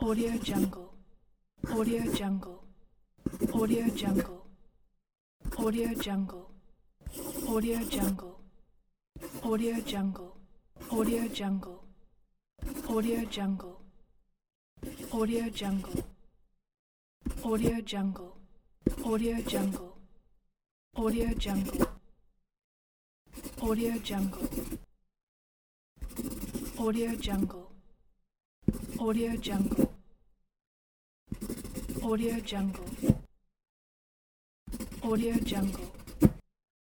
Audio Jungle. Audio Jungle. Audio Jungle. Audio Jungle. Audio Jungle. Audio Jungle. Audio Jungle. Audio Jungle. Audio Jungle. Audio Jungle. Audio Jungle. Audio Jungle. Audio Jungle. Audio Jungle. Audio Jungle. Audio Jungle. Audio Jungle.